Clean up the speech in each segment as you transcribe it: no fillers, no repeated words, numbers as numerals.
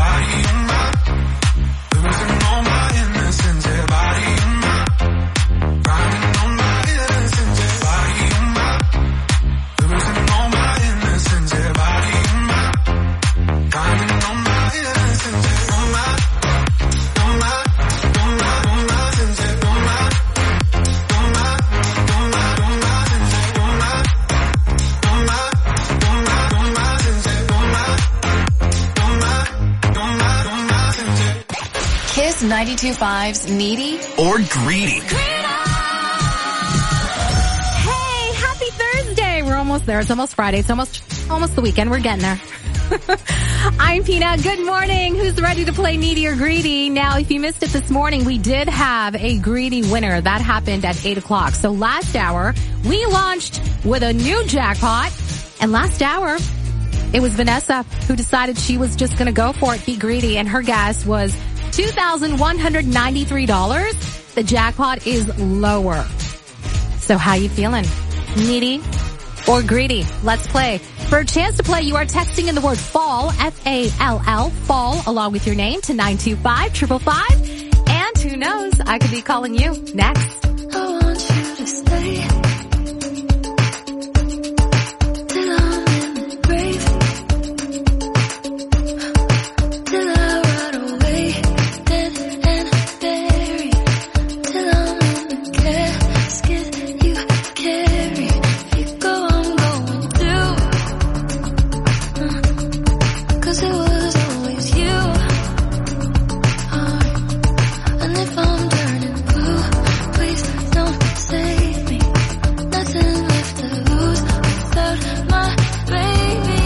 Kiss 92.5's Needy or Greedy. Hey, happy Thursday. We're almost there. It's almost Friday. It's almost the weekend. We're getting there. I'm Peanut. Good morning. Who's ready to play Needy or Greedy? Now, if you missed it this morning, we did have a Greedy winner. That happened at 8 o'clock. So last hour, we launched with a new jackpot. And last hour, it was Vanessa who decided she was just going to go for it, be greedy. And her guess was $2,193. The jackpot is lower. So how you feeling? Needy or greedy? Let's play. For a chance to play, you are texting in the word fall, F-A-L-L, fall, along with your name to 925-555. And who knows, I could be calling you next. I want you to stay till I'm in the grave, till I rot away, dead and buried, till I'm in the casket you carry. If you go, I'm going through, 'cause it was always you. And if I'm turning blue, please don't save me. Nothing left to lose without my baby.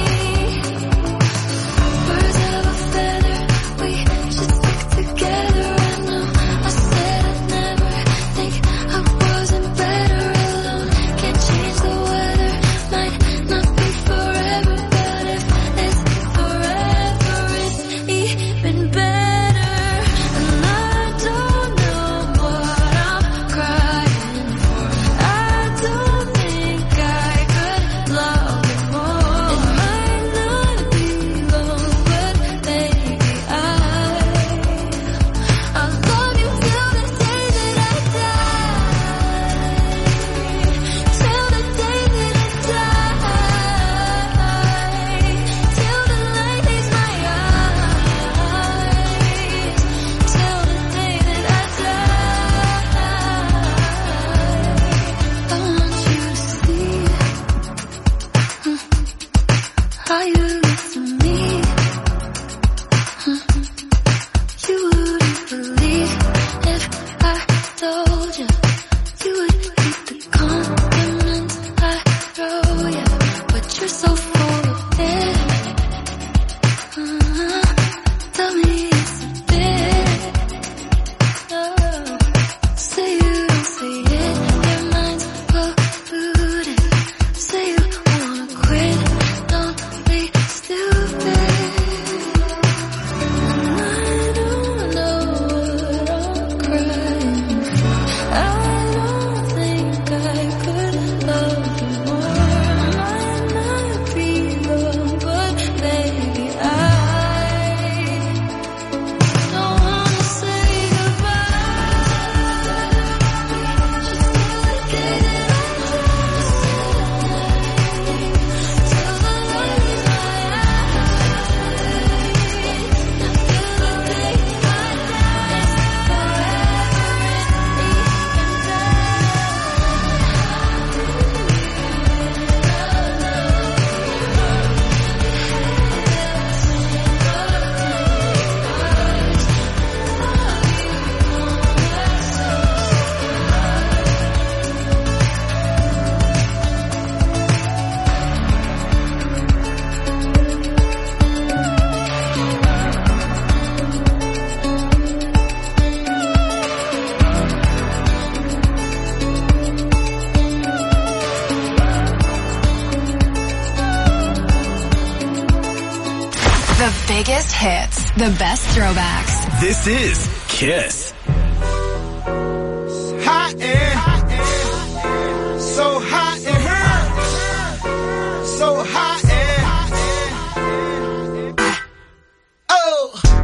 Birds of a feather, we should stick together. I know I said I'd never think I wasn't better alone. Can't change the weather, might not be forever, but if it's forever, it's even better. And I don't know what I'm crying for. I don't think I could love you more. It might not be long, but baby, I'll love you till the day that I die. Till the day that I die. Till the light leaves my eyes. Till the day that I die. I want you to see how you look for me. You wouldn't believe if I told you. You would keep the compliments I throw you, but you're so full of it. Tell me it's a bit. Say you don't see it, your mind's polluted. Say you wanna quit, don't be stupid. And I don't know what I'm crying for. I don't think I could love you more. Might not be long, but baby, I don't wanna say goodbye. Just till the day that I die. Till the light leaves my eyes. Till the day I die. The biggest hits, the best throwbacks. This is Kiss. Hot air, so hot in here, so hot air. Oh,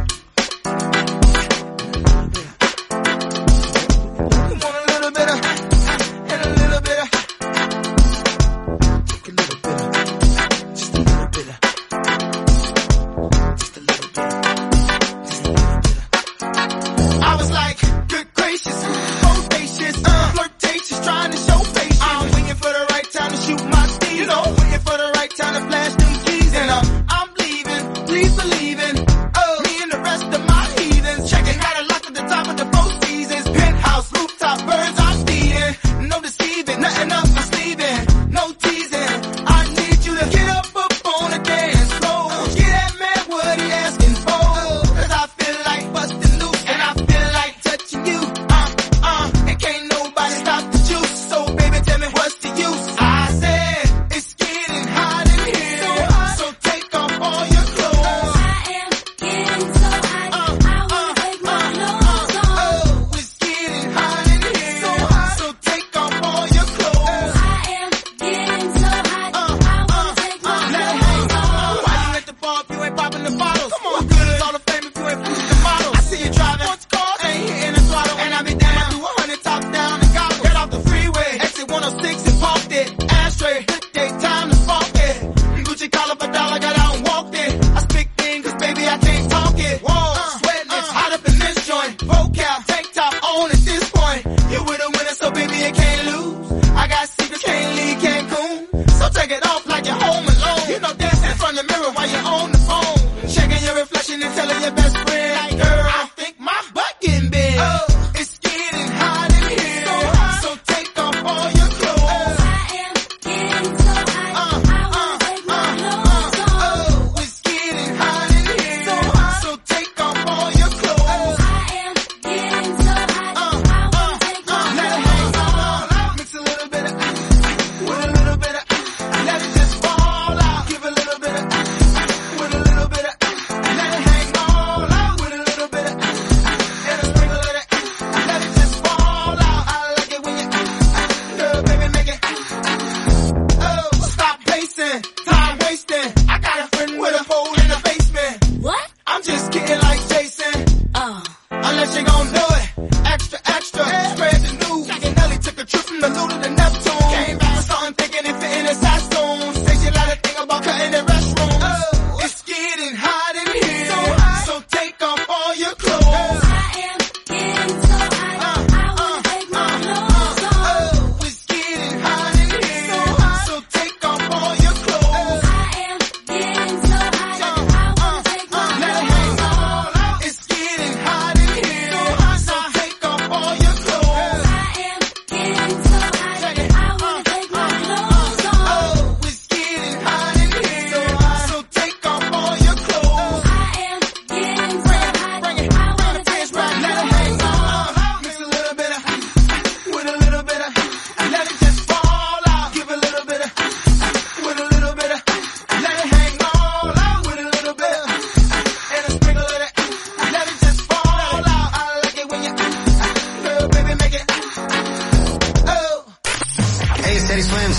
like Jason. Unless you gon' do it. Extra, extra. Spread the news. Nelly took a trip from the Luna to Neptune. Came back with something thinking it fit in his costume. Say she like to think about cutting the restroom. It's getting hot in here. So take off all your clothes. I am getting so hot. I wanna take my clothes off. It's getting hot in here. So take off all your clothes. I am getting so hot. I wanna take my Let it clothes hang off. all out. It's getting hot in here. So take off all your clothes. I am getting so hot. I wanna take my clothes off. It's getting hot in here. So take off all your clothes. I am getting so hot. I wanna take my Let it clothes hang all off. out. Mix a little bit of with a little bit of let it just fall out. Give a little bit of with a little bit of let it hang all out with a little bit of and a sprinkle of that. Let it just fall out. I like it when you girl, baby, make it. Oh. Hey, it's Teddy Swims.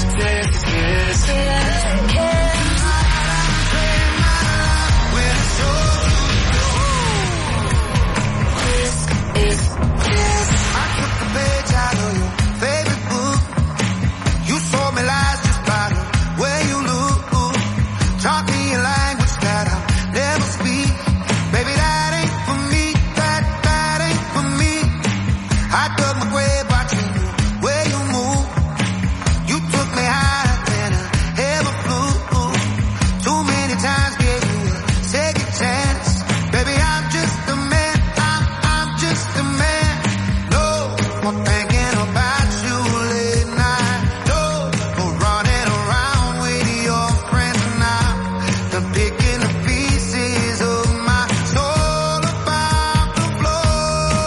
Page out of your favorite book. You told me lies just by the way you look. Taught me a language that I'll never speak. Baby, that ain't for me. That ain't for me. I dug my grave watching the way you move. You took me higher than I ever flew. Too many times gave you a second chance. Baby, I'm just a man. I'm just a man. No more thinking about you late night. No more running around with your friends now. They're picking the pieces of my soul about the floor.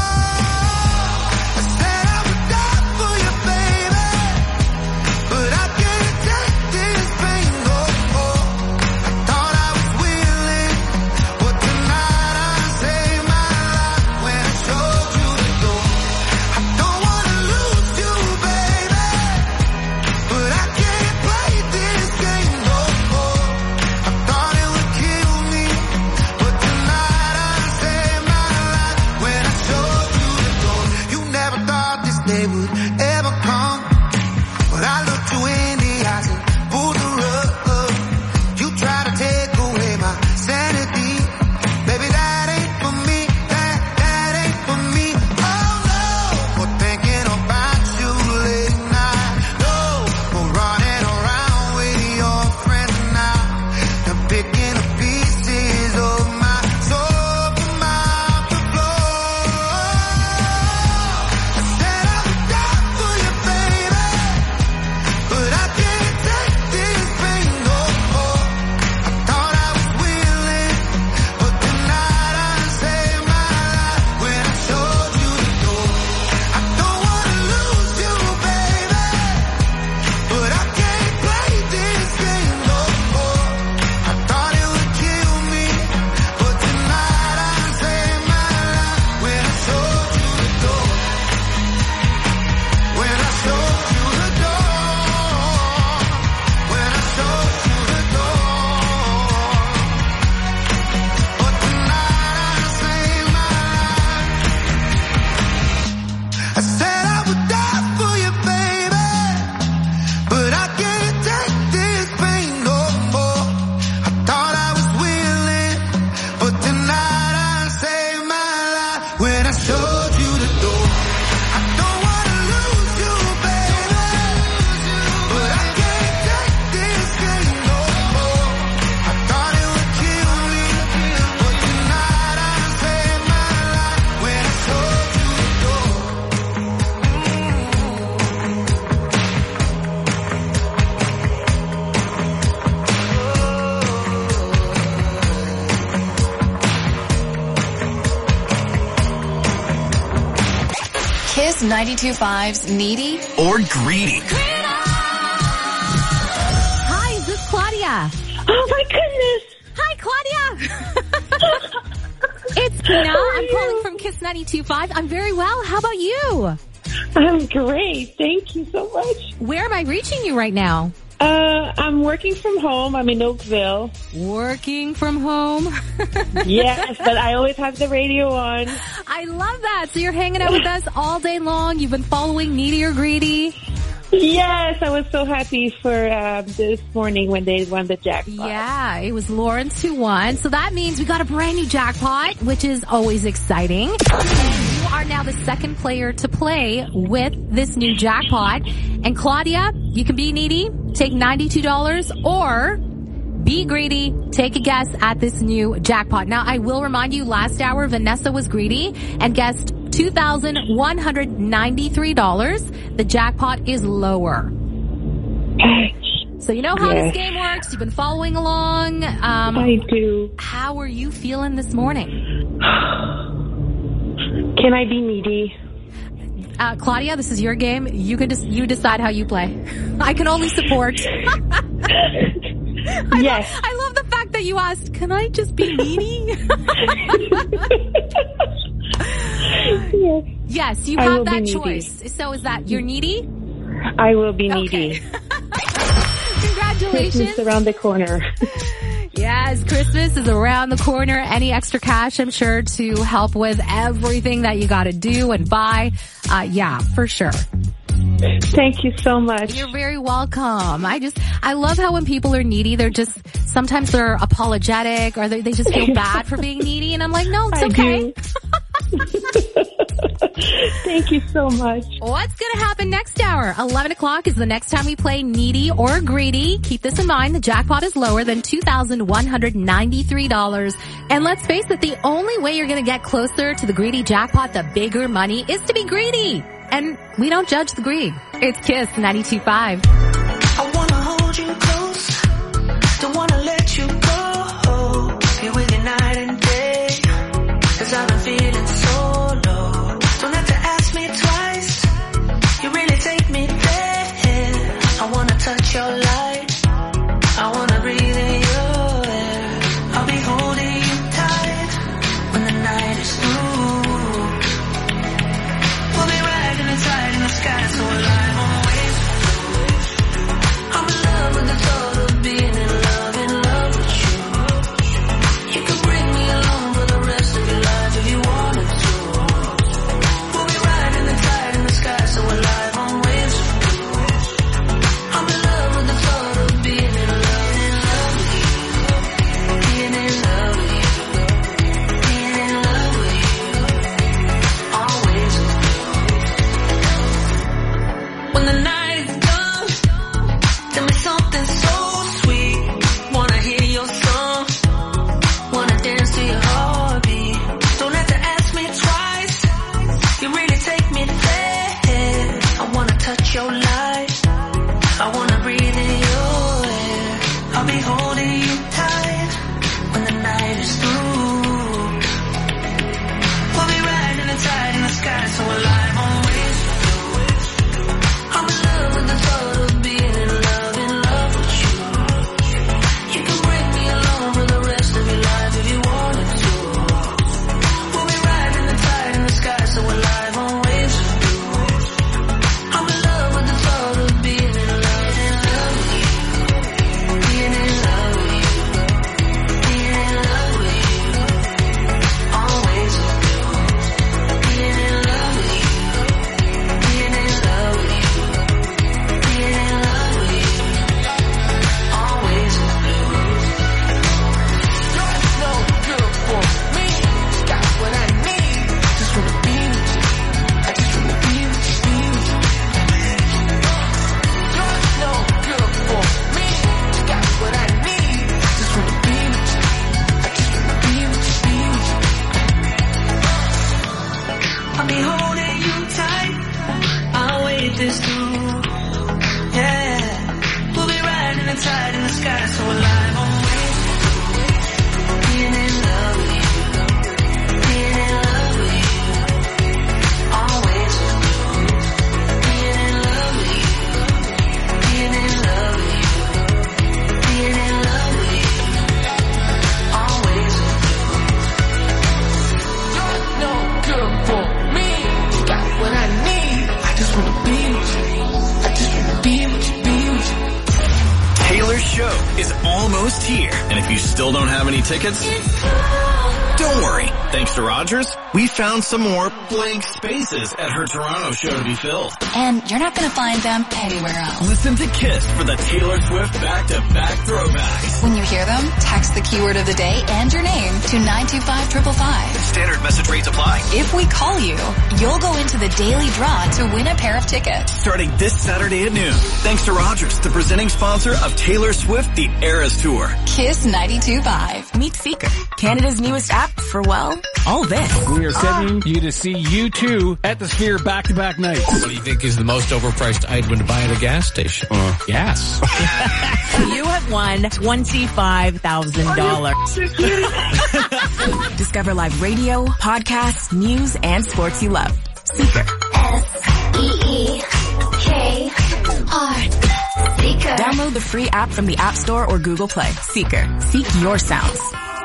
I said I would die for you, baby, but I can't take this pain no more. I thought I was willing, but tonight I saved my life when I showed you the door. I don't wanna lose you, baby, but I can't play this game no more. I thought it would kill me, but tonight I saved my life when I showed you the door. You never thought this day would ever come, but I looked you in the eyes and pulled the rug. You try to take away my sanity. Baby, that ain't for me. That ain't for me. Oh no, more thinking about you late night. No more running around with your friends now. They're picking the pieces of my soul from out the floor. I said I would die for you, baby, but I can't take this pain no more. I thought I was willing, but tonight I saved my life when I showed you the door. I don't wanna lose you, baby, but I can't play this game no more. I thought it would kill me, but tonight I saved my life when I showed you the door. When I showed you the door. When I showed you the door. But tonight I saved my life. I said I would die for you, baby, but I can't take this pain no more. I thought I was willing, but tonight I saved my life when I showed you the door. I don't wanna lose you, baby, but I can't take this game no more. I thought it would kill me, but tonight I saved my life when I showed you the door. Kiss 92.5's Needy Or greedy. Hi, is this Claudia? Oh my goodness. Hi, Claudia. It's Tina. I'm calling from Kiss 92.5. I'm very well. How about you? I'm great. Thank you so much. Where am I reaching you right now? I'm working from home. I'm in Oakville. Working from home? Yes, but I always have the radio on. I love that. So you're hanging out with us all day long. You've been following Needy or Greedy. Yes, I was so happy for this morning when they won the jackpot. Yeah, it was Lawrence who won. So that means we got a brand new jackpot, which is always exciting. You are now the second player to play with this new jackpot. And Claudia, you can be needy, take $92, or be greedy, take a guess at this new jackpot. Now, I will remind you, last hour, Vanessa was greedy and guessed $2,193. The jackpot is lower. So you know how this game works. You've been following along. I do. How are you feeling this morning? Can I be needy? Claudia, this is your game. You decide how you play. I can only support. Yes. I love the fact that you asked, can I just be needy? Yes, you have that choice. So is that you're needy? I will be needy. Congratulations. Christmas around the corner. Yes, Christmas is around the corner. Any extra cash, I'm sure, to help with everything that you got to do and buy. Yeah, for sure. Thank you so much. You're very welcome. I love how when people are needy, sometimes they're apologetic or they just feel bad for being needy. And I'm like, no, it's okay. Thank you so much. What's going to happen next hour? 11 o'clock is the next time we play Needy or Greedy. Keep this in mind. The jackpot is lower than $2,193. And let's face it, the only way you're going to get closer to the greedy jackpot, the bigger money, is to be greedy. And we don't judge the greed. It's KISS 92.5. I wanna hold you close. Don't wanna let you go. Be with you night and day. 'Cause I've been feeling so low. Don't have to ask me twice. You really take me there. I wanna touch your light. I wanna breathe in your air. I'll be holding you tight when the night is through. We'll be riding inside in the sky so alive on waves. almost here. And if you still don't have any tickets, don't worry. Thanks to Rogers, we found some more blank spaces at her Toronto show to be filled. And you're not going to find them anywhere else. Listen to KISS for the Taylor Swift back-to-back throwbacks. When you hear them, text the keyword of the day and your name to 925-555. Standard message rates apply. If we call you, you'll go into the daily draw to win a pair of tickets. Starting this Saturday at noon. Thanks to Rogers, the presenting sponsor of Taylor Swift The Eras Tour. KISS 92.5. Meet Seeker, Canada's newest app for, well, all this. We are sending you to see U2 at the Sphere back-to-back nights. What do you think is the most overpriced item to buy at a gas station? Gas. You have won $25,000. Discover live radio, podcasts, news, and sports you love. Seeker. S-E-E-K-R. Seeker. Download the free app from the App Store or Google Play. Seeker. Seek your sounds.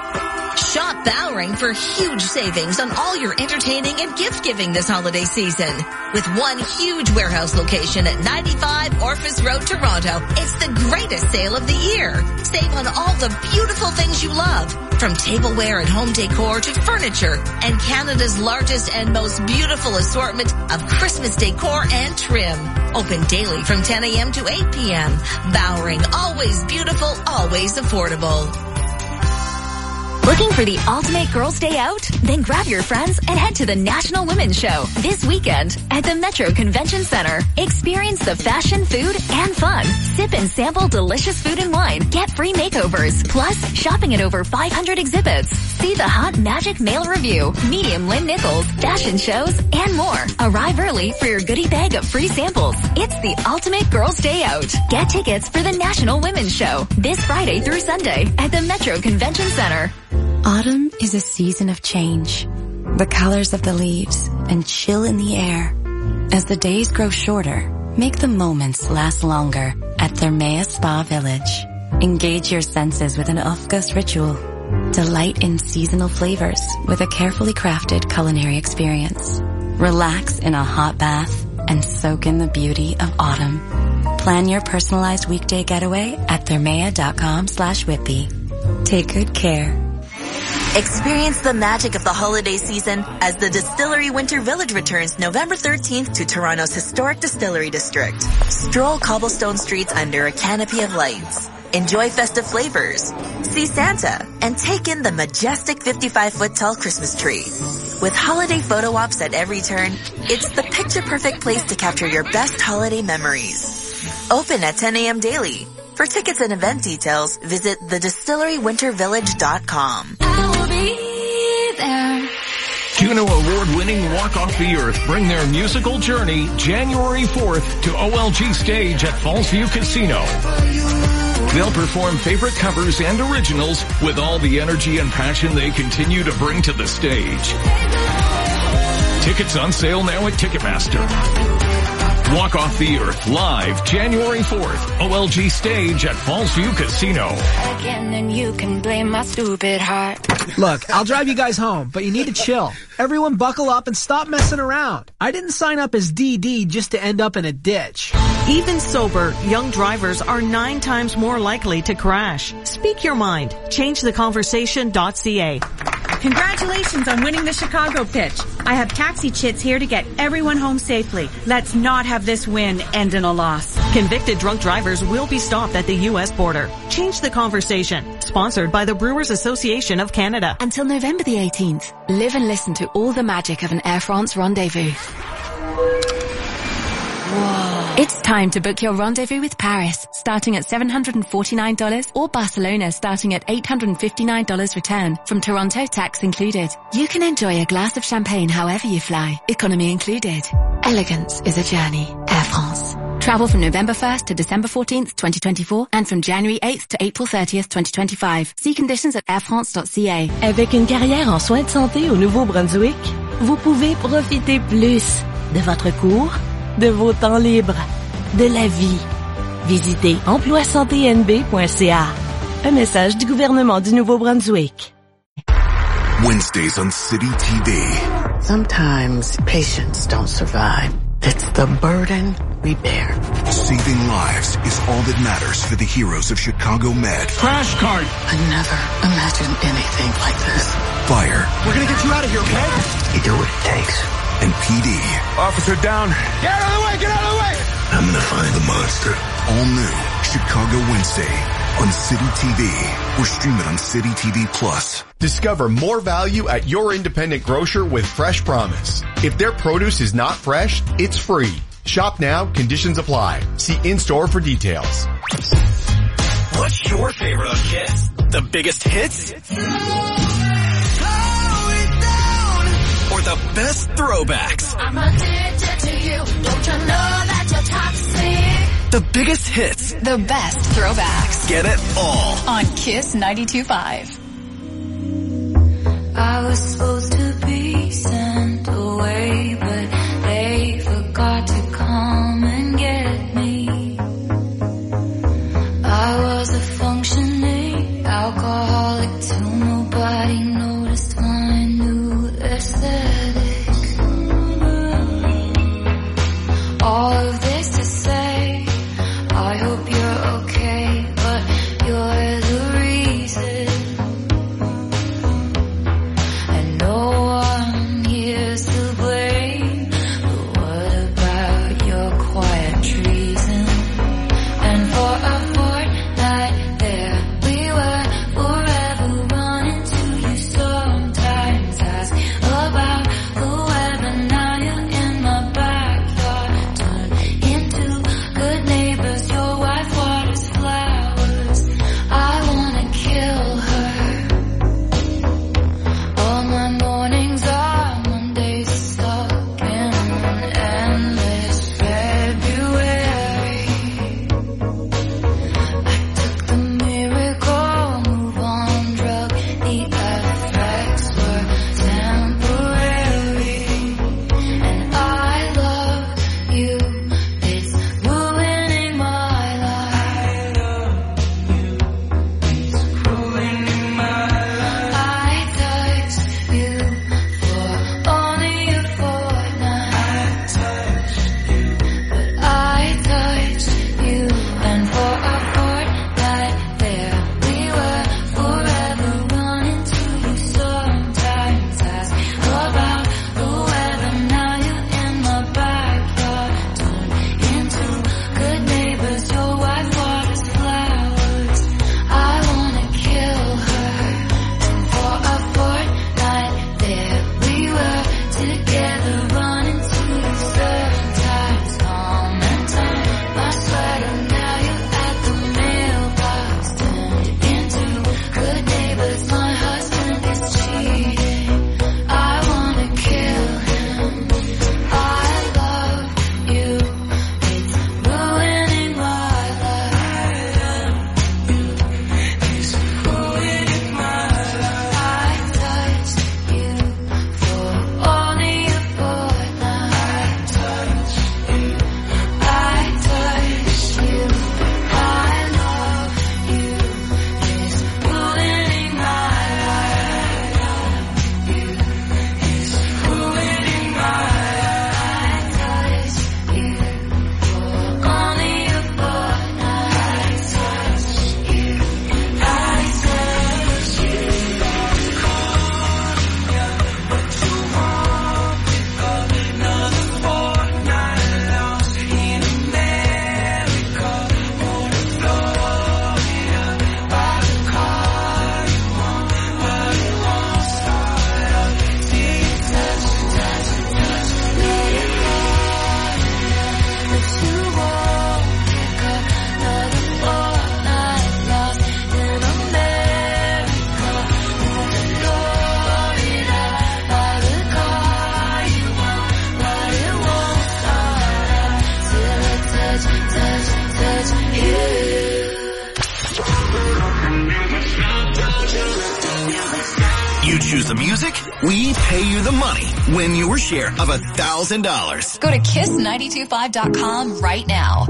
Shop Bowring for huge savings on all your entertaining and gift-giving this holiday season. With one huge warehouse location at 95 Orphis Road, Toronto, it's the greatest sale of the year. Save on all the beautiful things you love, from tableware and home decor to furniture, and Canada's largest and most beautiful assortment of Christmas decor and trim. Open daily from 10 a.m. to 8 p.m. Bowring, always beautiful, always affordable. Looking for the ultimate girls' day out? Then grab your friends and head to the National Women's Show this weekend at the Metro Convention Center. Experience the fashion, food, and fun. Sip and sample delicious food and wine. Get free makeovers. Plus, shopping at over 500 exhibits. See the hot Magic Male Review, Medium Lynn Nichols, fashion shows, and more. Arrive early for your goodie bag of free samples. It's the ultimate girls' day out. Get tickets for the National Women's Show this Friday through Sunday at the Metro Convention Center. Autumn is a season of change. The colors of the leaves and chill in the air. As the days grow shorter, make the moments last longer at Thermea Spa Village. Engage your senses with an Ofgust ritual. Delight in seasonal flavors with a carefully crafted culinary experience. Relax in a hot bath and soak in the beauty of autumn. Plan your personalized weekday getaway at thermea.com/Whitby. Take good care. Experience the magic of the holiday season as the Distillery Winter Village returns November 13th to Toronto's historic distillery district. Stroll cobblestone streets under a canopy of lights. Enjoy festive flavors. See Santa and take in the majestic 55-foot tall Christmas tree. With holiday photo ops at every turn, it's the picture-perfect place to capture your best holiday memories. Open at 10 a.m. daily. For tickets and event details, visit thedistillerywintervillage.com. Juno Award-winning Walk Off the Earth bring their musical journey January 4th to OLG Stage at Fallsview Casino. They'll perform favorite covers and originals with all the energy and passion they continue to bring to the stage. Tickets on sale now at Ticketmaster. Walk Off the Earth live January 4th, OLG Stage at Fallsview Casino. Again, and you can blame my stupid heart. Look, I'll drive you guys home, but you need to chill. Everyone buckle up and stop messing around. I didn't sign up as DD just to end up in a ditch. Even sober, young drivers are 9 times more likely to crash. Speak your mind. ChangeTheConversation.ca. Congratulations on winning the Chicago pitch. I have taxi chits here to get everyone home safely. Let's not have this win end in a loss. Convicted drunk drivers will be stopped at the U.S. border. Change the Conversation. Sponsored by the Brewers Association of Canada. Until November the 18th, live and listen to all the magic of an Air France rendezvous. Whoa. It's time to book your rendezvous with Paris, starting at $749 or Barcelona starting at $859 return, from Toronto tax included. You can enjoy a glass of champagne however you fly, economy included. Elegance is a journey. Air France. Travel from November 1st to December 14th, 2024 and from January 8th to April 30th, 2025. See conditions at airfrance.ca. Avec une carrière en soins de santé au Nouveau-Brunswick, vous pouvez profiter plus de votre cours, de vos temps libres, de la vie. Visitez emploisanténb.ca. Un message du gouvernement du Nouveau-Brunswick. Wednesdays on City TV. Sometimes patients don't survive. It's the burden we bear. Saving lives is all that matters for the heroes of Chicago Med. Crash cart! I never imagined anything like this. Fire. We're gonna get you out of here, okay? You do what it takes. And PD. Officer down. Get out of the way! Get out of the way! I'm gonna find the monster. All new Chicago Wednesday on City TV or stream it on City TV Plus. Discover more value at your independent grocer with Fresh Promise. If their produce is not fresh, it's free. Shop now, conditions apply. See in-store for details. What's your favorite on Kiss? The biggest hits? Or the best throwbacks? I'm addicted to you. Don't you know that you're toxic? The biggest hits. The best throwbacks. Get it all on Kiss 92.5. I was supposed to be sent away, but they forgot to come and get me. I was a functioning alcoholic till nobody noticed my new aesthetic. All of this to say, I hope you're okay, but you're the reason. And no one here's to blame, but what about your quiet treason? And for a fortnight there we were, forever running to you. Sometimes ask about the weather, now you're in my backyard. Turn into good neighbors, your wife waters flowers. I wanna kill her. All my mornings are Mondays stuck in an endless February. I took the miracle move on drug, the effects were temporary. And I love you, it's ruining my life. It's ruining my life. I touched you for only a fortnight. But I touched you, and for a fortnight there we were, forever running to you. Sometimes ask about the weather, now you're in my backyard. Turn into good neighbors, your wife waters flowers. I wanna kill her. And for a fortnight there we were, together running to you. Sometimes calm and time my sweater, now you're at the mailbox. Turned into good neighbors, my husband is cheating. I wanna kill him. I love you, it's ruining my life. It's ruining my life. I touched you for only a fortnight. I touched you. I love you, it's ruining my life. It's ruining my life. I touched you for only a fortnight. I touched you. I touched you. But you won't pick up another fortnight lost in America or in Florida. By the car you want, but it won't start up. See you touch, touch, touch, let it go. But you won't pick up another fortnight lost in America or in Florida. By the car you want, but it won't start up till I touch, touch, touch you. You choose the music, we pay you the money. Win your share of $1,000. Go to kiss925.com right now.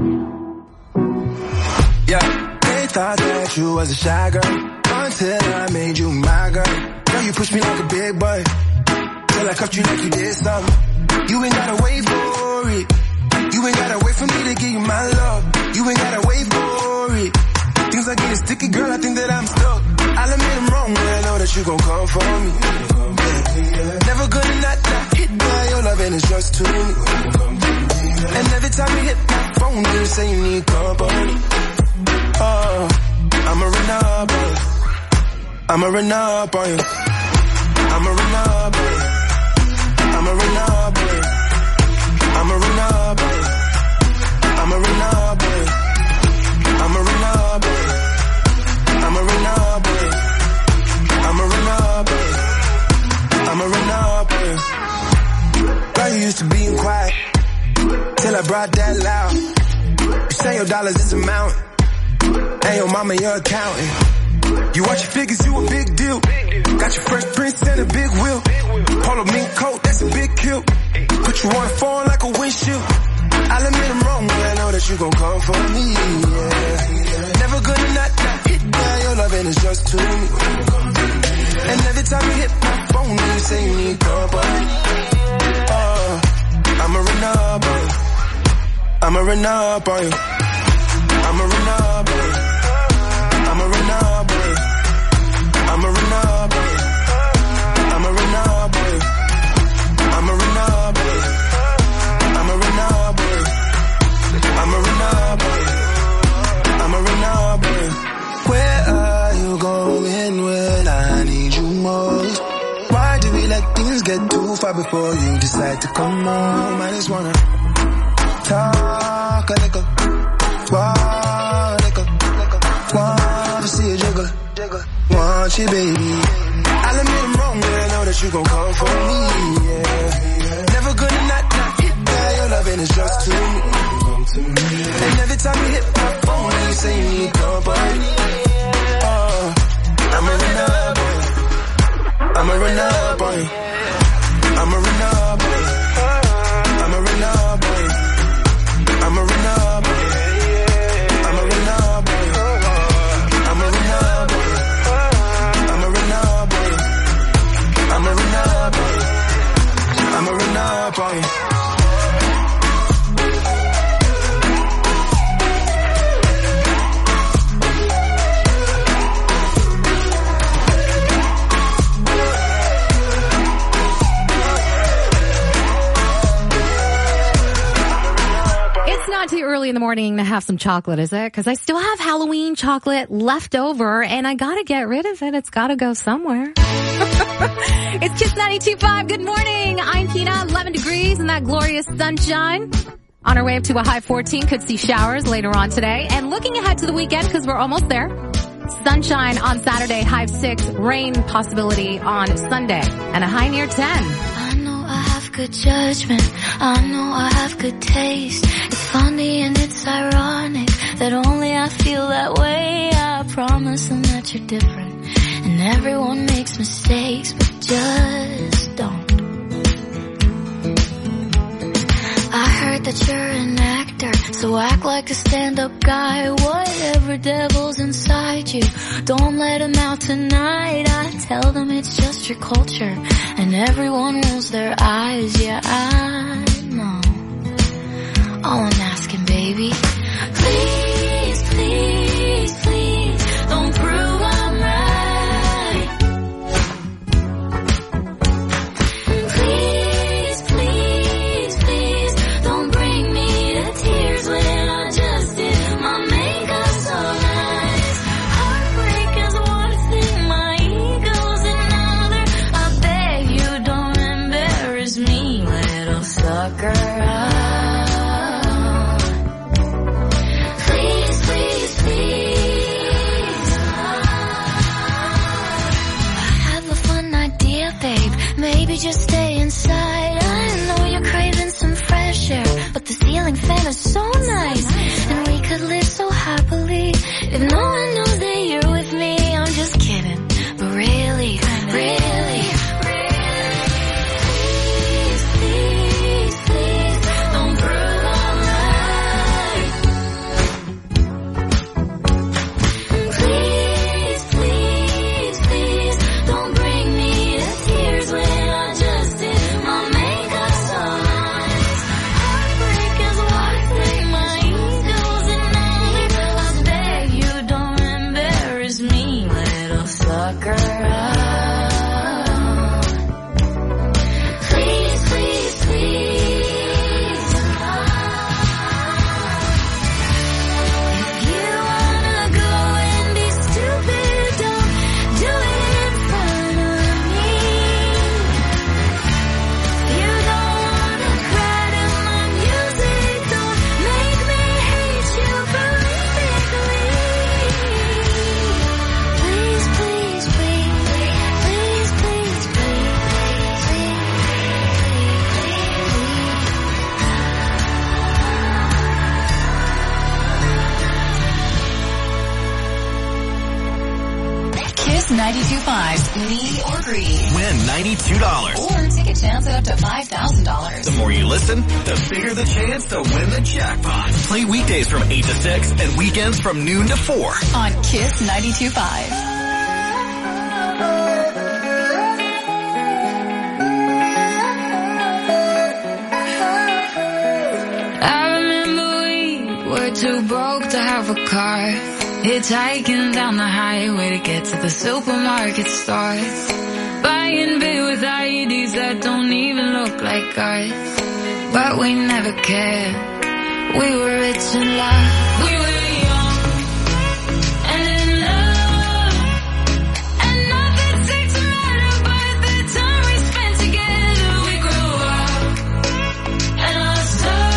Yeah, they thought that you was a shy girl until I made you my girl. Girl, you pushed me like a big boy till I cuffed you like you did something. You ain't gotta wait for it. You ain't gotta wait for me to give you my love. You ain't gotta wait for it. Things are getting sticky, girl, I think that I'm stuck. I'll admit I'm wrong, but I know that you gon' come for me. Never gonna not hit by your love and it's just to me. And every time you hit my phone, you say you need company. Oh, I'ma run up on you. I'ma run up on you. I'ma run up on you. I'ma run up on you. I'ma run up on you. I'ma run up on you. I'ma run up on you. I'ma run up on you. I'ma run up on you. I'ma run up on you. Girl, you used to being quiet till I brought that loud. You say your dollars is a mountain, and your mama your accountant. You watch your figures, you a big deal. Got your Fresh Prince and a big wheel. Polo mink coat, that's a big kill. Put you on a phone like a windshield. I'll admit I'm wrong, but I know that you gon' come for me, yeah. Never gonna not hit by your love and it's just to me. And every time you hit my phone, you say you need company. Oh, I'ma run up on you. I'ma run up on you. I'ma run up on you. I'ma run up on you. I'ma run up on you. I'ma run up on you. I'ma run up on you. I'ma run up on you. I'ma run up on you. I'ma run up on you. Where are you going when I need you most? Why do we let things get too far before you decide to come home? I just wanna talk a little, walk a little, want to see you jiggle, want you baby. I'll admit I'm wrong, but I know that you gon' come for me, yeah. Never gonna not hit by your love and it's just to me. And every time you hit my phone, you say you need company. Oh, I'ma run up on you. I'ma run up on you. I'ma run up on you. I'ma run up on you. I'ma run up on you. I'ma run up on you. I'ma run up on you. I'ma run up on you. I'ma run up on you. I'ma run up on you. Not too early in the morning to have some chocolate, is it? Because I still have Halloween chocolate left over, and I gotta get rid of it. It's gotta go somewhere. It's Kiss 92.5. Good morning. I'm Tina. 11 degrees and that glorious sunshine. On our way up to a high 14. Could see showers later on today. And looking ahead to the weekend, because we're almost there. Sunshine on Saturday, high 6. Rain possibility on Sunday, and a high near 10. I know I have good judgment. I know I have good taste. It's funny and it's ironic that only I feel that way. I promise them that you're different. And everyone makes mistakes, but just don't. I heard that you're an actor, so act like a stand-up guy. Whatever devil's inside you, don't let him out tonight. I tell them it's just your culture, and everyone rolls their eyes. Yeah, I know. All I'm asking, baby, please, please, please, don't prove I'm right. Please, please, please, don't bring me to tears when I just did my makeup so nice. Heartbreak is one thing, my ego's another. I beg you don't embarrass me, little sucker. Please, Needy or greedy. Win $92. Or take a chance at up to $5,000. The more you listen, the bigger the chance to win the jackpot. Play weekdays from 8 to 6 and weekends from noon to 4. On Kiss 92.5. Too broke to have a car. Hitchhiking down the highway to get to the supermarket stores. Buying beer with IEDs that don't even look like ours. But we never cared. We were rich in love. We were young and in love. And nothing seemed to matter but the time we spent together. We grew up and lost touch.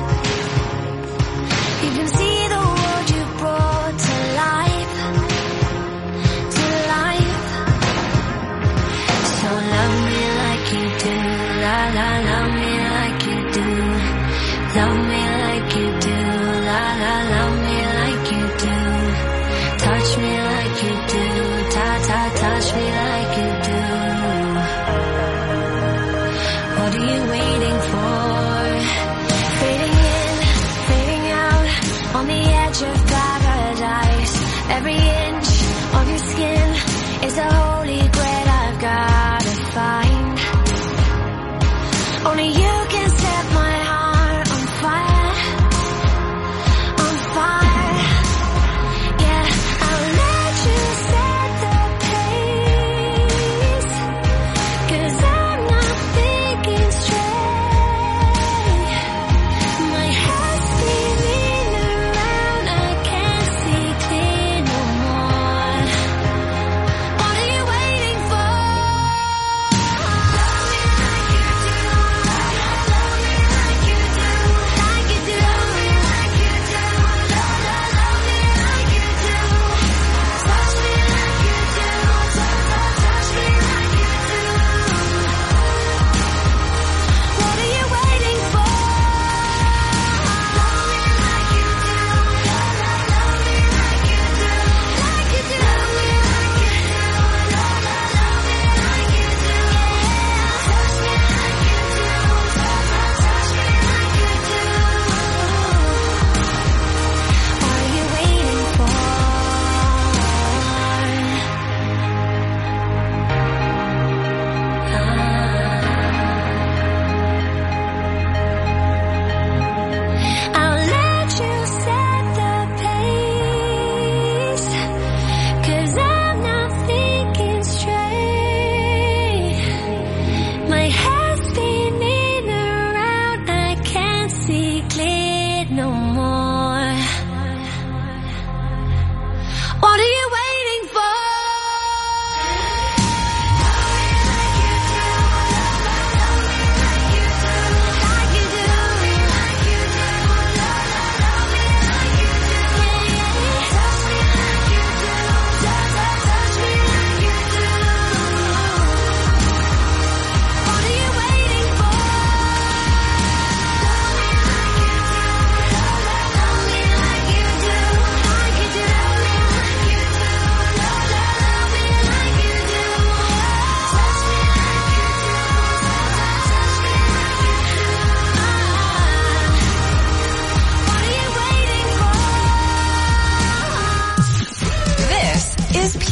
You can see the world you brought to life.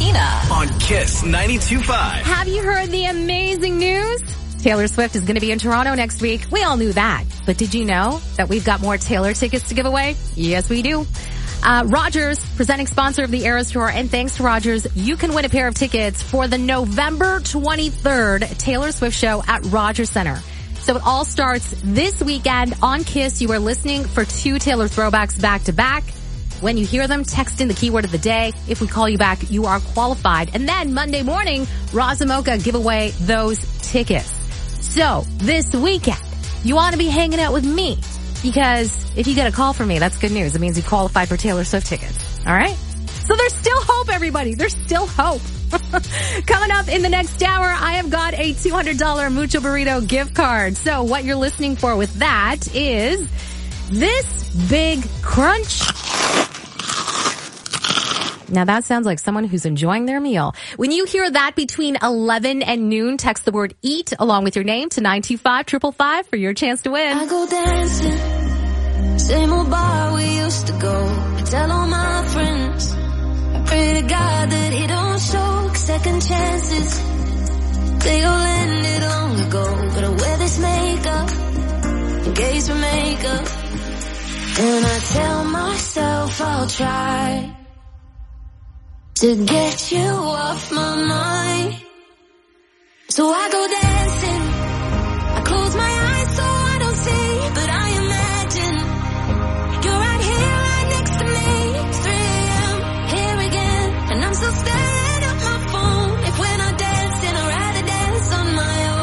Selena on Kiss 92.5. Have you heard the amazing news? Taylor Swift is going to be in Toronto next week. We all knew that. But did you know that we've got more Taylor tickets to give away? Yes, we do. Rogers, presenting sponsor of the Eras Tour, and thanks to Rogers, you can win a pair of tickets for the November 23rd Taylor Swift show at Rogers Center. So it all starts this weekend on Kiss. You are listening for 2 Taylor throwbacks back to back. When you hear them, text in the keyword of the day. If we call you back, you are qualified. And then Monday morning, Roz and Mocha give away those tickets. So this weekend, you want to be hanging out with me. Because if you get a call from me, that's good news. It means you qualified for Taylor Swift tickets. All right? So there's still hope, everybody. There's still hope. Coming up in the next hour, I have got a $200 Mucho Burrito gift card. So what you're listening for with that is this big crunch. Now that sounds like someone who's enjoying their meal. When you hear that between 11 and noon, text the word EAT along with your name to 925-555 for your chance to win. I go dancing, same old bar we used to go. I tell all my friends, I pray to God that he don't show second chances. They all ended long ago, but I wear this makeup, engaged with makeup. And I tell myself I'll try to get you off my mind. So I go dancing, I close my eyes so I don't see, but I imagine you're right here, right next to me. It's 3 a.m., here again, and I'm still staring at my phone. If we're not dancing, I'd rather dance on my own.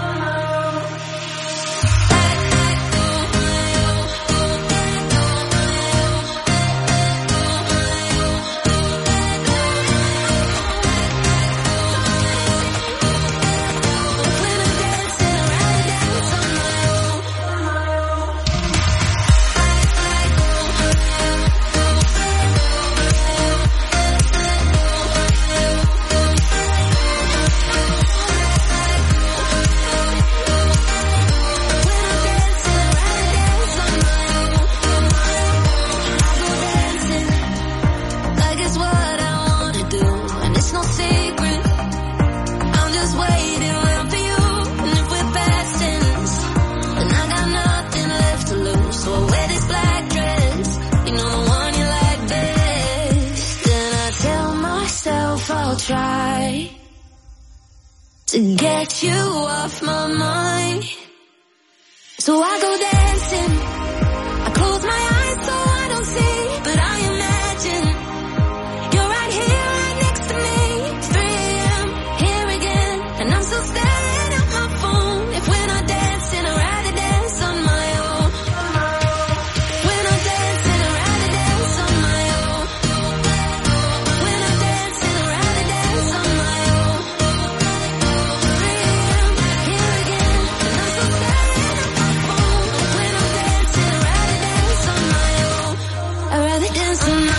Try to get you off my mind. So I go dancing, I close my eyes so I don't see, but I imagine you're right here, right next to me. It's 3 a.m., here again, and I'm still staring at my phone. If we're not dancing, I'd rather dance on my own. We're not dancing, I'd rather dance on my own. We're not dancing, I'd rather dance on my own. 3 a.m., here again, and I'm still staring at my phone. If we're not dancing, I'd rather dance on my own. I'd rather dance on my own.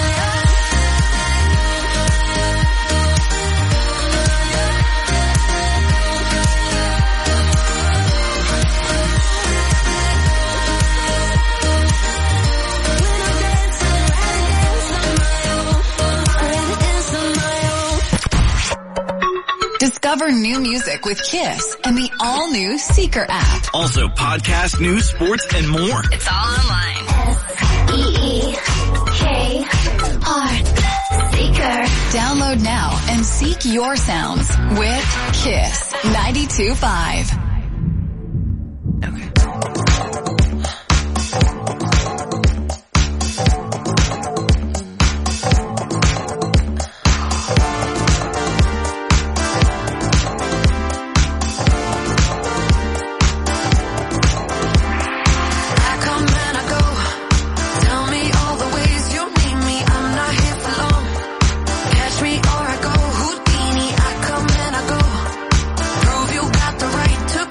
Discover new music with Kiss and the all-new Seeker app. Also podcast, news, sports, and more. It's all online. S-E-E-K-R. Seeker. Download now and seek your sounds with Kiss 92.5. Catch me or I go Houdini, I come and I go. Prove you got the right to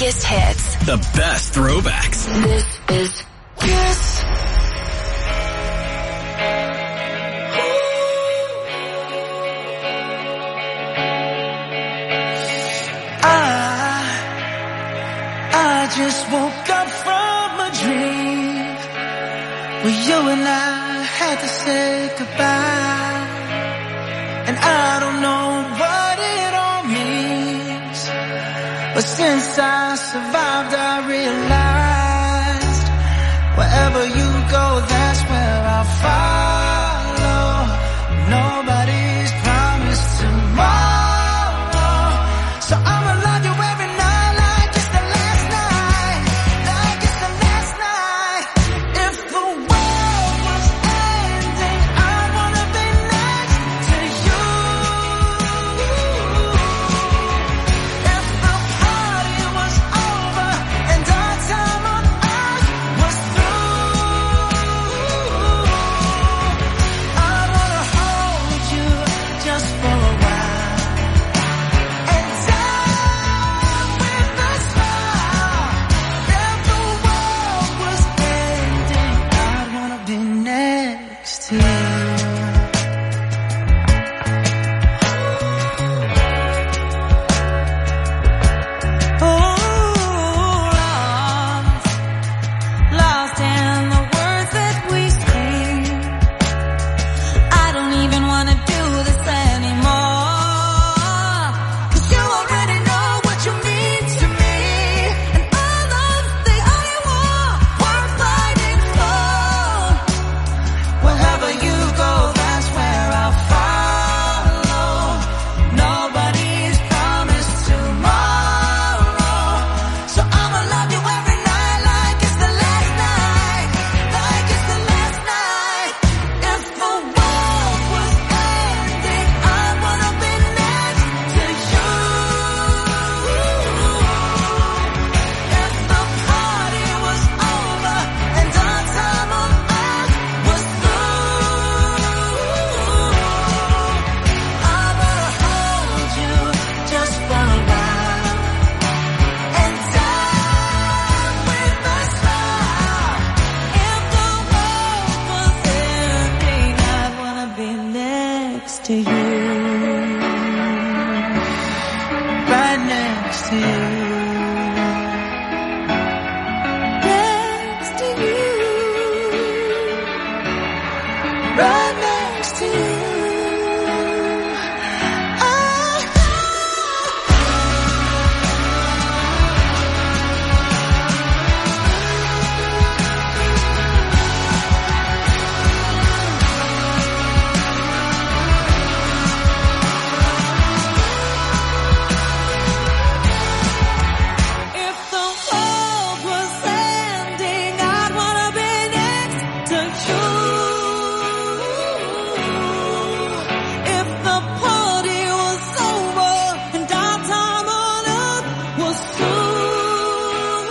biggest hits. The best throwbacks. This is Kiss. I just woke up from a dream where you and I had to say goodbye. And I don't know what it all means, but since I survived I realized wherever you go, that's where I'll follow. Nobody's promised tomorrow, so I'ma love you every night like it's the last night, like it's the last night. If the world was ending, I wanna be next to you. If the party was over and our time on earth was through, I wanna hold you just for a while and die with a smile. If the world was ending, I'd wanna be next to you. Lost in the words that we speak. I don't even wanna do this anymore, 'cause you already know what you mean to me, and all of the only war worth fighting for. Wherever you go, that's where I'll follow. Nobody's promised tomorrow, so I'ma love you every night like it's the last night, like it's the last night. If the world was ending, I wanna be next to you. If the party was over and our time on earth was through, I wanna hold you just for a while and die with a smile. If the world was ending, I'd wanna be next to you, right next to you, next to you, right next to you. If the world was ending, I'd wanna be next to you. If the party was over and our time on earth was through,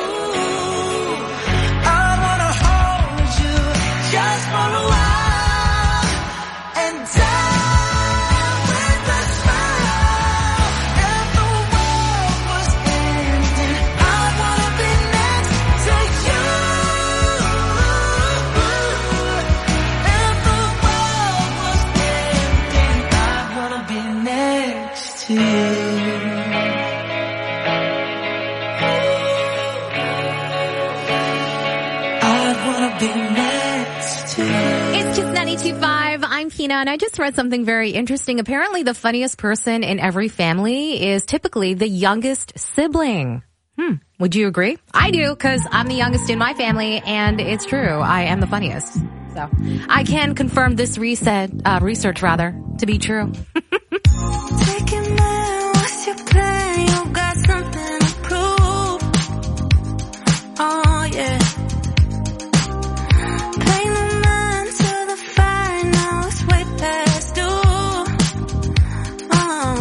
I wanna hold you just for a while and die with a smile. If the world was ending, I wanna be next to you. If the world was ending, I wanna be next to you. I wanna be next to you. It's Kiss 92.5. I'm Pina, and I just read something very interesting. Apparently, the funniest person in every family is typically the youngest sibling. Would you agree? I do, because I'm the youngest in my family, and it's true. I am the funniest. So I can confirm this research to be true. Taking man, what's your plan? You got something to prove. Oh yeah. Pay no mind to the fire, now it's way past due. Oh.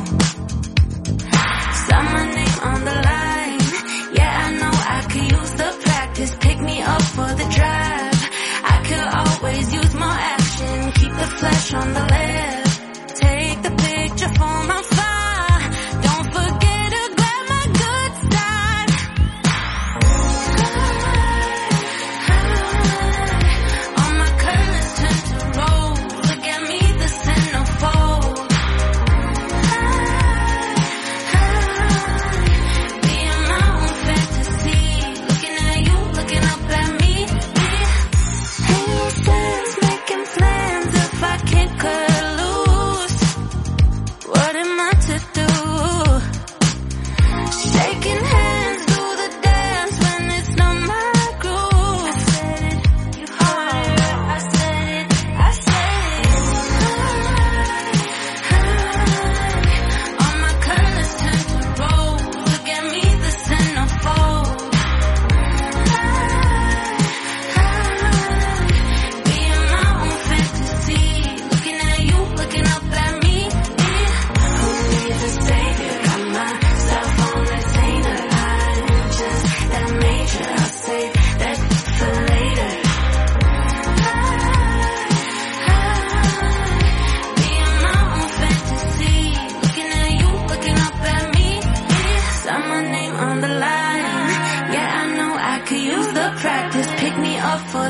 Sign my name on the line. Yeah, I know I could use the practice. Pick me up for the drive. I could always use more action. Keep the flesh on the left. Take the picture for my file. Don't forget to grab my good style.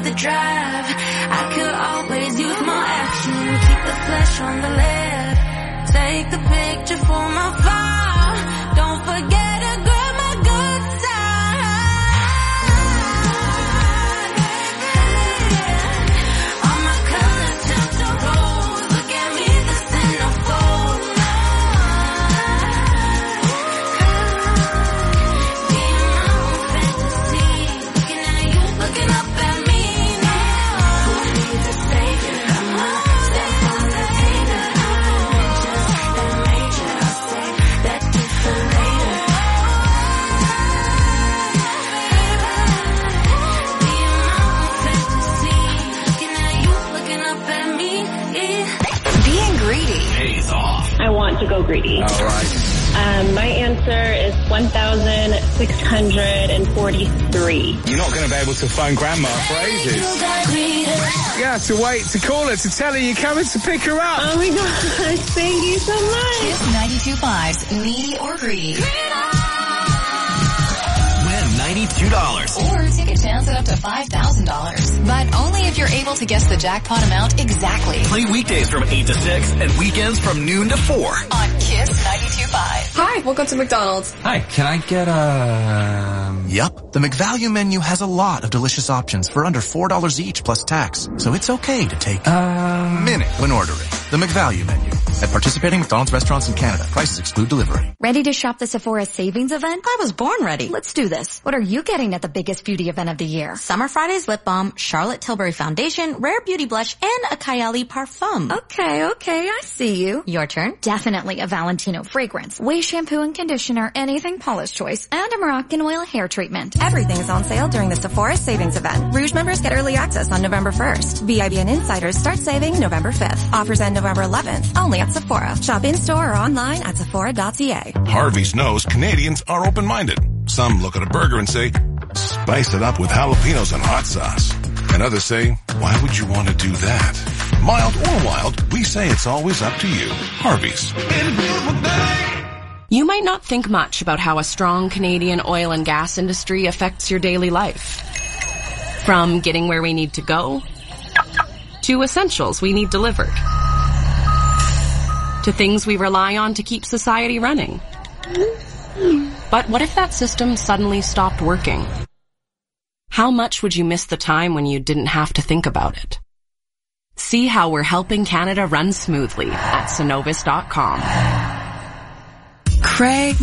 of the drive. I could always use more action. Keep the flesh on the left. Take the picture for my file. Don't forget to grab my good side. All my colors turn to rose. Look at me, the centerfold. Being my own fantasy. Looking at you, looking up at me now. Who needs a savior? I'm a step on the hater. That major, I'll say that do for later. Being my own fantasy. Looking at you, looking up at me. Being greedy pays off. I want to go greedy. All right. My answer is 1,643. You're not going to be able to phone Grandma for ages. You have to wait to call her to tell her you're coming to pick her up. Oh my gosh, thank you so much. Kiss 92.5's Needy or Greedy. Win $92. Or take a chance at up to $5,000. But only if you're able to guess the jackpot amount exactly. Play weekdays from 8 to 6 and weekends from noon to 4. On Kiss 92.5. Hi, welcome to McDonald's. Hi, can I get Yup, the McValue menu has a lot of delicious options for under $4 each plus tax. So it's okay to take a minute when ordering. The McValue menu. At participating McDonald's restaurants in Canada. Prices exclude delivery. Ready to shop the Sephora savings event? I was born ready. Let's do this. What are you getting at the biggest beauty event of the year? Summer Fridays lip balm, Charlotte Tilbury foundation, Rare Beauty blush, and a Kylie parfum. Okay, I see you. Your turn. Definitely a Valentino fragrance, Way shampoo and conditioner, anything Paula's choice, and a Moroccan oil hair treatment. Everything's on sale during the Sephora savings event. Rouge members get early access on November 1st. VIB and insiders start saving November 5th. Offers end November 11th. Only at Sephora. Shop in-store or online at Sephora.ca. Harvey's knows Canadians are open-minded. Some look at a burger and say, spice it up with jalapenos and hot sauce. And others say, why would you want to do that? Mild or wild, we say it's always up to you. Harvey's. You might not think much about how a strong Canadian oil and gas industry affects your daily life. From getting where we need to go, to essentials we need delivered, to things we rely on to keep society running. But what if that system suddenly stopped working? How much would you miss the time when you didn't have to think about it? See how we're helping Canada run smoothly at Cenovus.com. Craig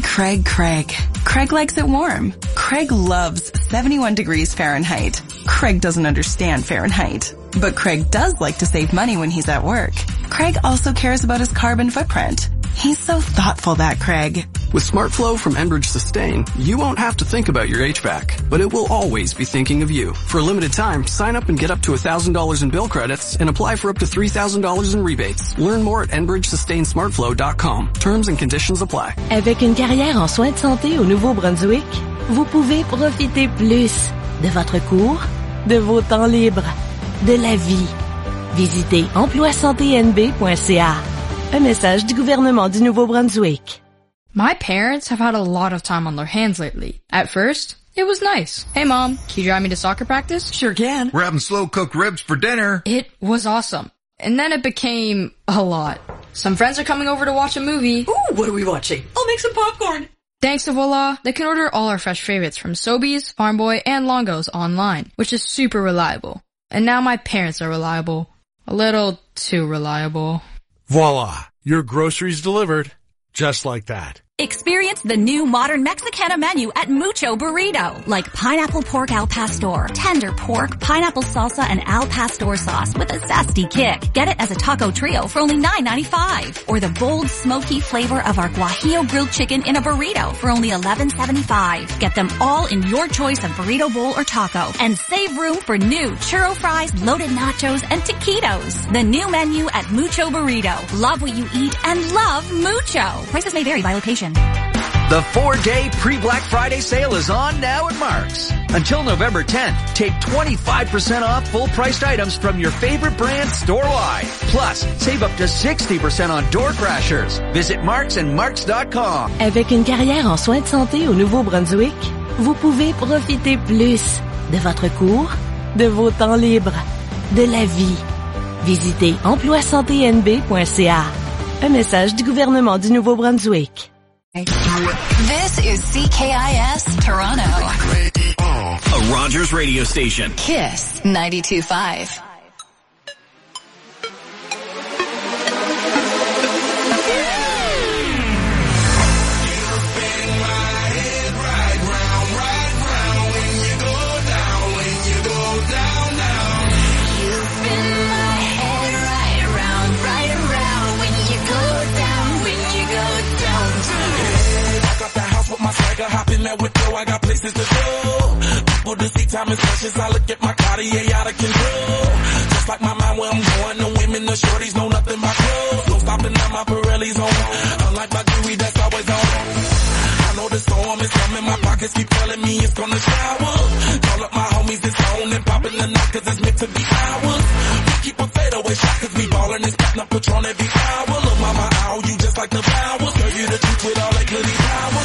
likes it warm. Craig loves 71 degrees Fahrenheit. Craig doesn't understand Fahrenheit. But Craig does like to save money when he's at work. Craig also cares about his carbon footprint. He's so thoughtful, that Craig. With SmartFlow from Enbridge Sustain, you won't have to think about your HVAC, but it will always be thinking of you. For a limited time, sign up and get up to $1,000 in bill credits and apply for up to $3,000 in rebates. Learn more at EnbridgeSustainSmartFlow.com. Terms and conditions apply. Avec une carrière en soins de santé au Nouveau-Brunswick, vous pouvez profiter plus de votre cours, de vos temps libres, de la vie. Visitez emploisanténb.ca. Un message du gouvernement du Nouveau-Brunswick. My parents have had a lot of time on their hands lately. At first, it was nice. Hey Mom, can you drive me to soccer practice? Sure can. We're having slow-cooked ribs for dinner. It was awesome. And then it became a lot. Some friends are coming over to watch a movie. Ooh, what are we watching? I'll make some popcorn. Thanks to Voila, they can order all our fresh favorites from Sobeys, Farm Boy, and Longo's online, which is super reliable. And now my parents are reliable. A little too reliable. Voila, your groceries delivered. Just like that. Experience the new modern Mexicana menu at Mucho Burrito. Like pineapple pork al pastor, tender pork, pineapple salsa, and al pastor sauce with a zesty kick. Get it as a taco trio for only $9.95. Or the bold, smoky flavor of our guajillo grilled chicken in a burrito for only $11.75. Get them all in your choice of burrito bowl or taco. And save room for new churro fries, loaded nachos, and taquitos. The new menu at Mucho Burrito. Love what you eat and love Mucho. Prices may vary by location. The 4-day pre-Black Friday sale is on now at Mark's. Until November 10th, take 25% off full-priced items from your favorite brand store-wide. Plus, save up to 60% on door crashers. Visit Marks and Marks.com. Avec une carrière en soins de santé au Nouveau-Brunswick, vous pouvez profiter plus de votre cours, de vos temps libres, de la vie. Visitez emploisantén.b.ca. Un message du gouvernement du Nouveau-Brunswick. This is CKIS Toronto. A Rogers radio station. Kiss 92.5. Hop in that window, I got places to go. People to see, time is precious. I look at my Cartier out of control. Just like my mind where I'm going, the women, the shorties know nothing but clothes. Don't stop and now my Pirelli's on. Unlike my jewelry that's always on. I know the storm is coming, my pockets keep telling me it's gonna shower. Call up my homies, it's on and popping the night cause it's meant to be ours. We keep a fadeaway shot cause we ballin' and spittin' up Patron every hour. Look mama, ow, you just like the flowers. Girl, you the truth with all that goody powers.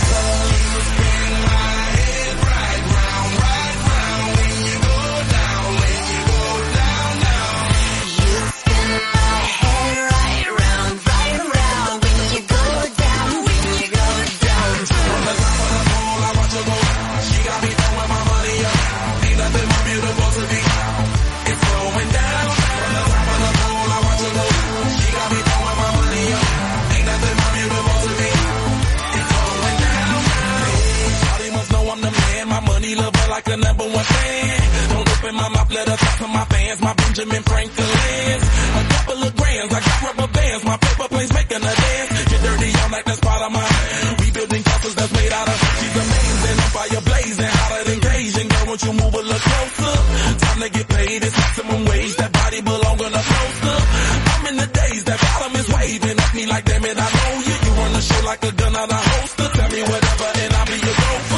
Like a number one fan. Don't open my mouth, let her talk to my fans. My Benjamin Franklin's. A couple of grands, I got rubber bands. My paper planes making a dance. Get dirty, I'm like that's part of mine. We building castles that's made out of. She's amazing, on fire blazing, hotter than Cajun. Girl, won't you move a little closer? Time to get paid, it's maximum wage. That body belong on a poster. I'm in the days, that bottom is waving at me like damn it, I know you. You run the show like a gun out of holster. Tell me whatever and I'll be your gopher.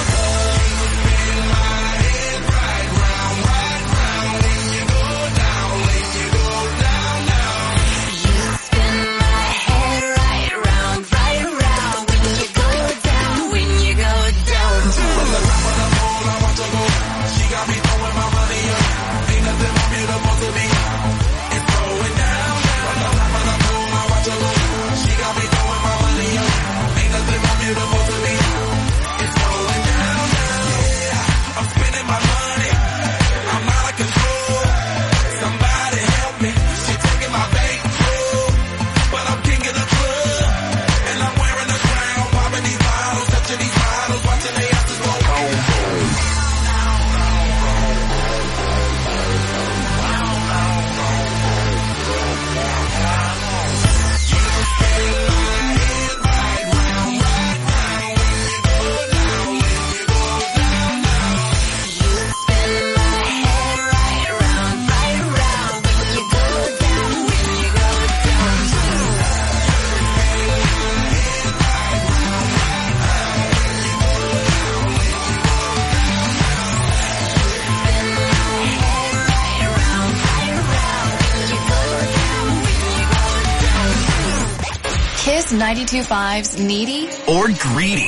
Kiss 92.5's Needy or Greedy.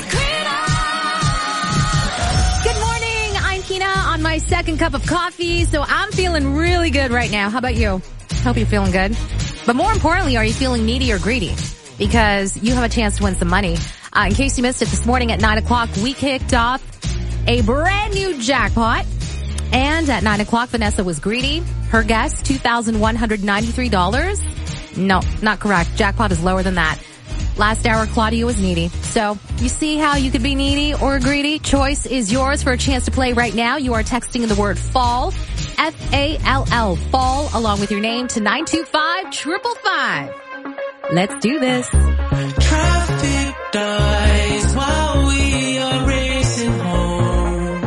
Good morning. I'm Kina on my second cup of coffee, so I'm feeling really good right now. How about you? Hope you're feeling good. But more importantly, are you feeling needy or greedy? Because you have a chance to win some money. In case you missed it, this morning at 9 o'clock, we kicked off a brand new jackpot. And at 9 o'clock, Vanessa was greedy. Her guess, $2,193. No, not correct. Jackpot is lower than that. Last hour, Claudia was needy. So, you see how you could be needy or greedy? Choice is yours. For a chance to play right now, you are texting the word FALL, F-A-L-L, FALL, along with your name to 925-555. Let's do this. Traffic dies while we are racing home.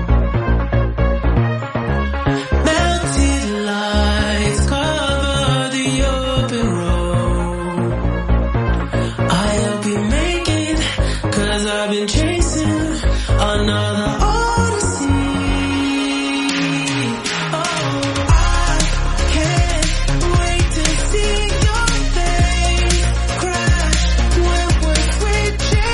Melted lights cover the open road. I'll be making, 'cause I've been chasing another odyssey. Oh, I can't wait to see your face crash when we're switching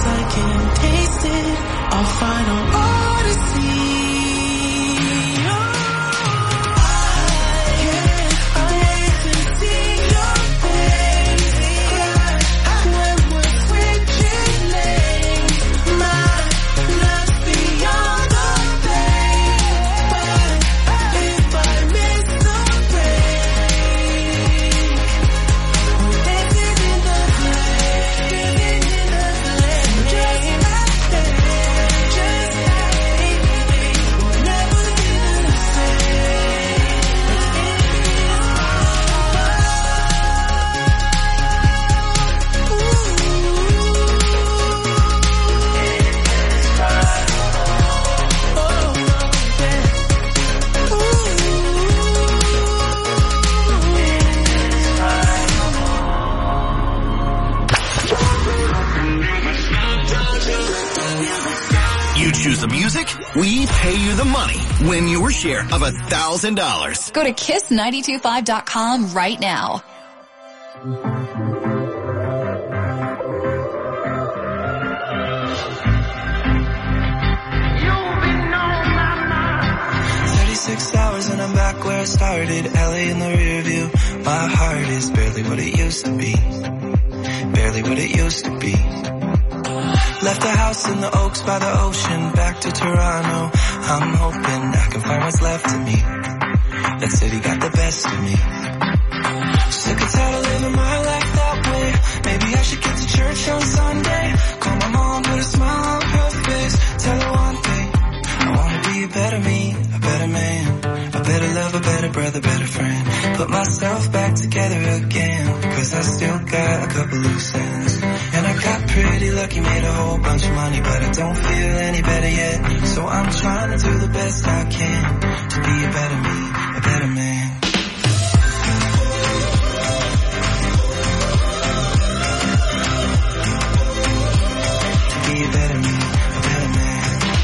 I can taste it, our final odyssey. You choose the music, we pay you the money. Win your share of $1,000. Go to kiss925.com right now. Hours and I'm back where I started, LA in the rear view. My heart is barely what it used to be, barely what it used to be. Left the house in the Oaks by the ocean, back to Toronto. I'm hoping I can find what's left of me. That city got the best of me. Sick and tired of living my life that way. Maybe I should get to church on Sunday. Call my mom, put a smile on her face. Tell her one thing, I wanna be a better me, a better man, a better lover, better brother, better friend. Put myself back together again, cause I still got a couple loose ends. And I got pretty lucky, made a whole bunch of money, but I don't feel any better yet. So I'm trying to do the best I can to be a better me, a better man. To be a better me, a better man.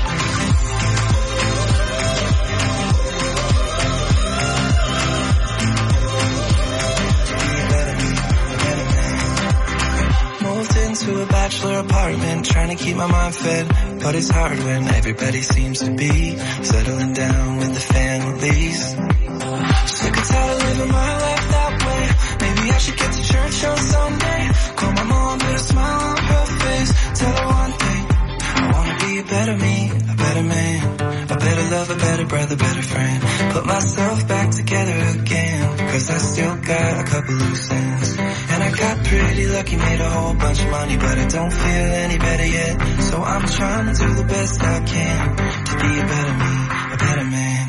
To a bachelor apartment, trying to keep my mind fed, but it's hard when everybody seems to be settling down with the families. Sick and tired of living my life that way. Maybe I should get to church on Sunday. Call my mom, put a smile on her face. Tell her one thing, I wanna be a better me, a better man, a better lover, better brother, better friend. Put myself back together again, cause I still got a couple loose ends. And I got pretty lucky, made a whole bunch of money, but I don't feel any better yet. So I'm trying to do the best I can to be a better me, a better man.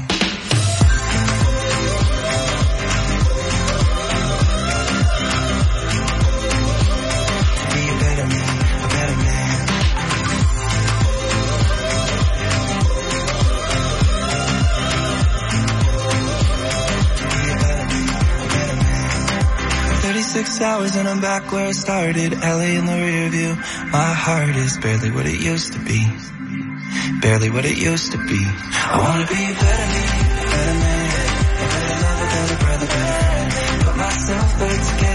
To be a better me, a better man. 36 hours and I'm back where I started, LA in the rear view. My heart is barely what it used to be, barely what it used to be. I wanna be a better me, a better man, a better lover, better brother, better friend. Put myself back together